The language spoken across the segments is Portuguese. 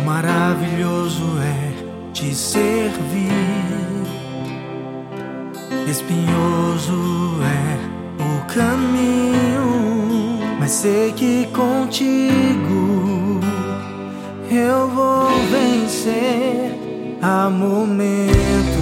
Maravilhoso é te servir, espinhoso é o caminho, mas sei que contigo eu vou vencer. Há momentos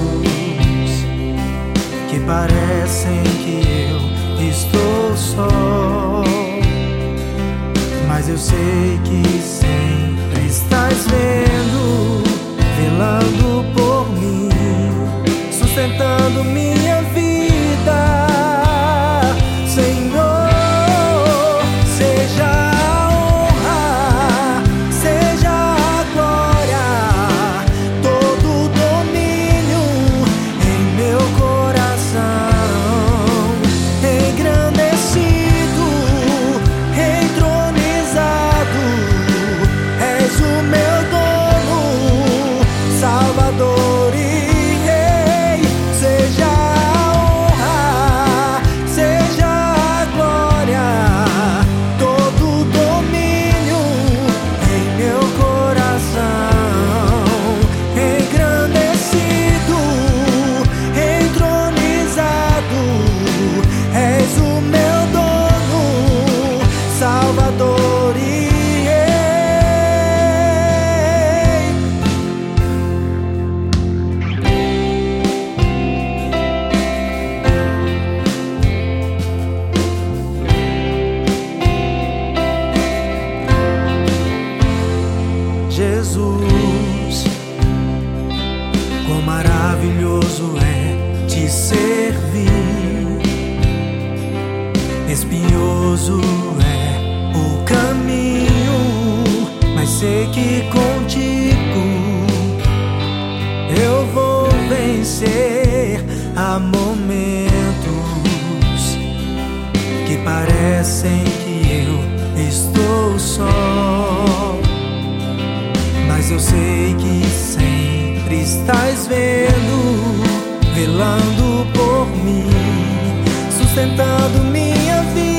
que parecem que eu estou só, mas eu sei que sempre estás vendo, velando por mim, sustentando minha vida. Senhor, seja a honra, seja a glória, todo o domínio em meu coração. Engrandecido, entronizado, és o meu dono, Salvador e Rei. Seja a honra, seja a glória, todo o domínio em meu coração. Engrandecido, entronizado, és o meu dono, Salvador e Jesus, quão maravilhoso é te servir, espinhoso é o caminho, mas sei que contigo eu vou vencer. Há momentos que parecem que eu estou só, mas eu sei que sempre estás vendo, velando por mim, sustentando minha vida.